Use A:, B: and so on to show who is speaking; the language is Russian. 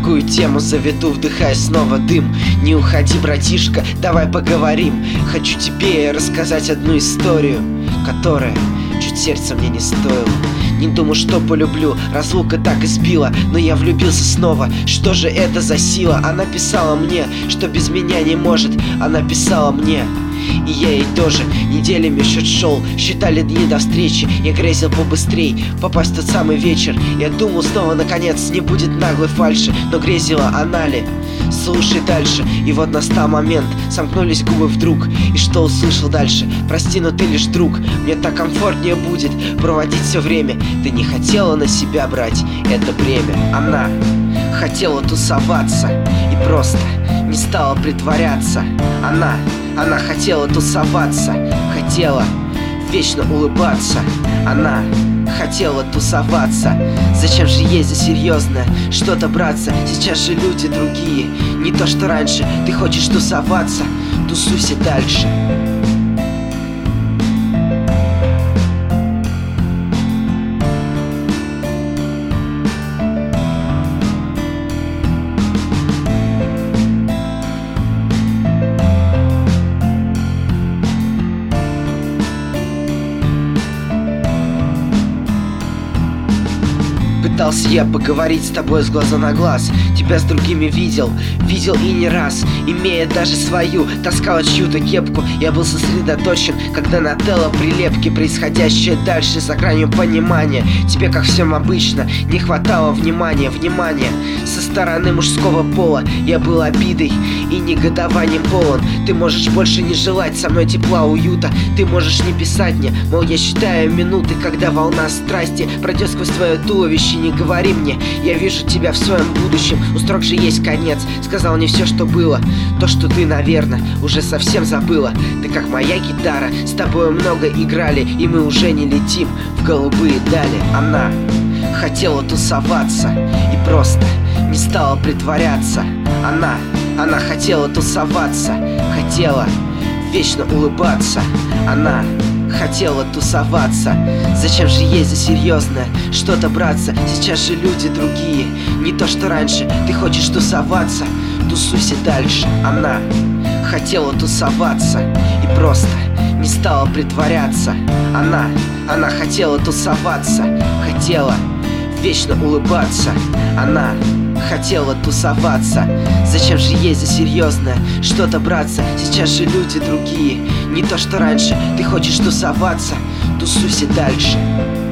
A: какую тему заведу, вдыхая снова дым. Не уходи, братишка, давай поговорим. Хочу тебе рассказать одну историю, которая чуть сердца мне не стоило. Не думаю, что полюблю, разлука так избила, но я влюбился снова. Что же это за сила? Она писала мне, что без меня не может. Она писала мне, и я ей тоже. Неделями счет шел, считали дни до встречи. Я грезил побыстрей попасть в тот самый вечер. Я думал, снова наконец не будет наглой фальши, но грезила она ли? Слушай дальше. И вот настал момент, сомкнулись губы вдруг. И что услышал дальше? Прости, но ты лишь друг. Мне так комфортнее будет проводить все время. Ты не хотела на себя брать это бремя. Она хотела тусоваться и просто не стала притворяться. Она хотела тусоваться, хотела вечно улыбаться. Она хотела тусоваться. Зачем же ей за серьезное что-то браться? Сейчас же люди другие, не то что раньше. Ты хочешь тусоваться, тусуйся дальше. Пытался я поговорить с тобой с глаза на глаз. Тебя с другими видел и не раз. Имея даже свою, таскала чью-то кепку. Я был сосредоточен, когда на тело прилепки. Происходящее дальше за гранью понимания. Тебе, как всем обычно, не хватало внимания. Со стороны мужского пола я был обидой и негодованием полон. Ты можешь больше не желать со мной тепла, уюта. Ты можешь не писать мне, мол, я считаю минуты, когда волна страсти пройдет сквозь твое туловище. Не говори мне, я вижу тебя в своем будущем. У строк же есть конец. Сказал не все, что было, то, что ты, наверное, уже совсем забыла. Ты как моя гитара, с тобой много играли, и мы уже не летим в голубые дали. Она хотела тусоваться и просто не стала притворяться. Она хотела тусоваться, хотела вечно улыбаться. Она хотела тусоваться. Зачем же ей за серьезное что-то браться? Сейчас же люди другие, не то что раньше. Ты хочешь тусоваться, тусуйся дальше. Она хотела тусоваться и просто не стала притворяться. Она хотела тусоваться, хотела вечно улыбаться. Она хотела тусоваться. Зачем же ей за серьезное что-то браться? Сейчас же люди другие, не то что раньше. Ты хочешь тусоваться, тусуйся дальше.